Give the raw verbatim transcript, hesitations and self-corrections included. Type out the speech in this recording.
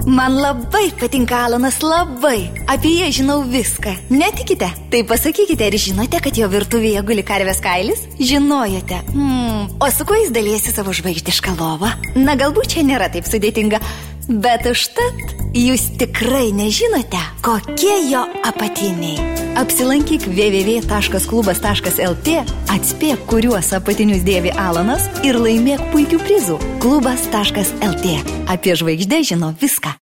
Man labai patinka Alanas, labai. Apie jį žinau viską. Netikite? Tai pasakykite, ar žinote, kad jo virtuvėje guli karvės kailis? Žinojote. Hmm. O su kuo jis dalyjasi savo žvaigždišką lovą? Na, galbūt čia nėra taip sudėtinga. Bet užtat jūs tikrai nežinote, kokie jo apatiniai. Apsilankyk w w w taškas klubas taškas l t, atspėk, kuriuos apatinius dėvi Alanas ir laimėk puikių prizų. klubas taškas l t. Apie žvaigždę žino viską.